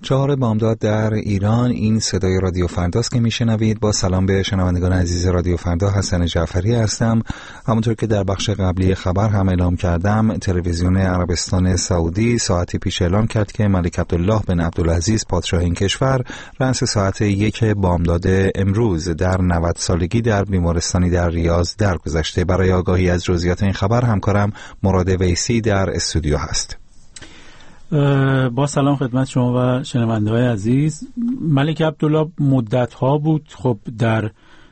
4 بامداد در ایران. این صدای رادیو فرداست که میشنوید. با سلام به شنوندگان عزیز رادیو فردا، حسن جعفری هستم. همونطور که در بخش قبلی خبر هم اعلام کردم، تلویزیون عربستان سعودی ساعتی پیش اعلام کرد که ملک عبدالله بن عبدالعزیز پادشاه این کشور رأس ساعت 1 بامداد امروز در 90 سالگی در بیمارستانی در ریاض درگذشته. برای آگاهی از جزئیات این خبر همکارم مراد ویسی در استودیو هست. با سلام خدمت شما و شنونده‌های عزیز. ملک عبدالله مدت‌ها بود خب در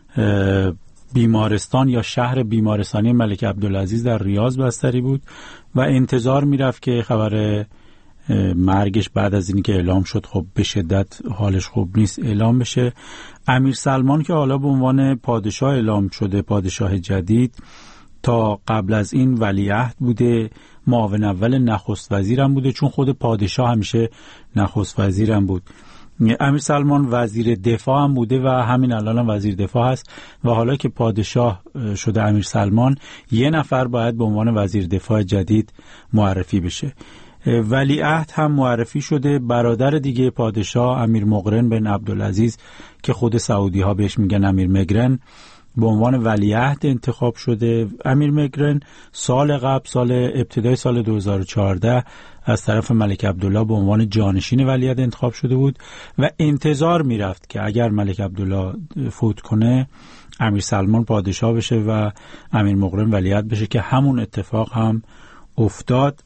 بیمارستان یا شهر بیمارستانی ملک عبدالعزیز در ریاض بستری بود و انتظار میرفت که خبر مرگش بعد از اینکه اعلام شد خب به شدت حالش خوب نیست اعلام بشه. امیر سلمان که حالا به عنوان پادشاه اعلام شده، پادشاه جدید، تا قبل از این ولیعهد بوده، معاون اول نخست وزیرم بوده، چون خود پادشاه همیشه نخست وزیرم بود. امیر سلمان وزیر دفاع هم بوده و همین الان هم وزیر دفاع هست و حالا که پادشاه شده امیر سلمان، یه نفر باید به عنوان وزیر دفاع جدید معرفی بشه. ولیعهد هم معرفی شده، برادر دیگه پادشاه امیر مقرن بن عبدالعزیز که خود سعودی ها بهش میگن امیر مگرن، به عنوان ولیعهد انتخاب شده. امیر مگرن سال قبل، ابتدای سال 2014 از طرف ملک عبدالله به عنوان جانشین ولیعهد انتخاب شده بود و انتظار میرفت که اگر ملک عبدالله فوت کنه امیر سلمان پادشاه بشه و امیر مقرن ولیعهد بشه که همون اتفاق هم افتاد.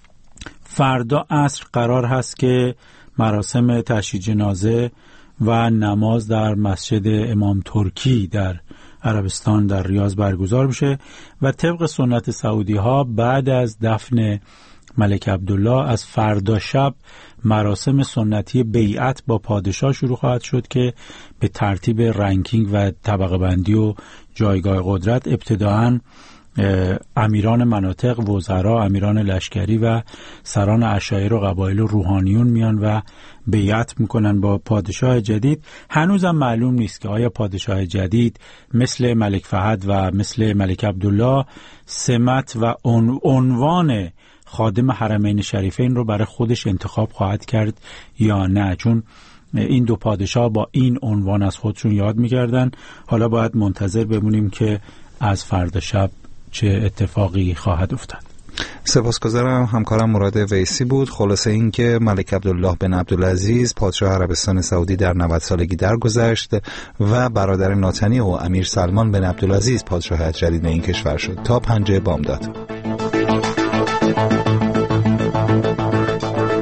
فردا عصر قرار هست که مراسم تشییع جنازه و نماز در مسجد امام ترکی در عربستان در ریاض برگزار بشه و طبق سنت سعودی ها بعد از دفن ملک عبدالله از فردا شب مراسم سنتی بیعت با پادشاه شروع خواهد شد که به ترتیب رنکینگ و طبقه بندی و جایگاه قدرت ابتداعاً امیران مناطق، وزرا، امیران لشکری و سران عشایر و قبایل و روحانیون میان و بیعت میکنن با پادشاه جدید. هنوزم معلوم نیست که آیا پادشاه جدید مثل ملک فهد و مثل ملک عبدالله سمت و عنوان خادم حرمین شریفین رو برای خودش انتخاب خواهد کرد یا نه، چون این دو پادشاه با این عنوان از خودشون یاد میکردن. حالا باید منتظر بمونیم که از فردا شب چه اتفاقی خواهد افتاد. سپاسگزارم. همکارم مراد ویسی بود. خلاصه این که ملک عبدالله بن عبدالعزیز پادشاه عربستان سعودی در 90 سالگی درگذشت و برادر ناتنی و امیر سلمان بن عبدالعزیز پادشاه جدید این کشور شد. تا 5 بامداد.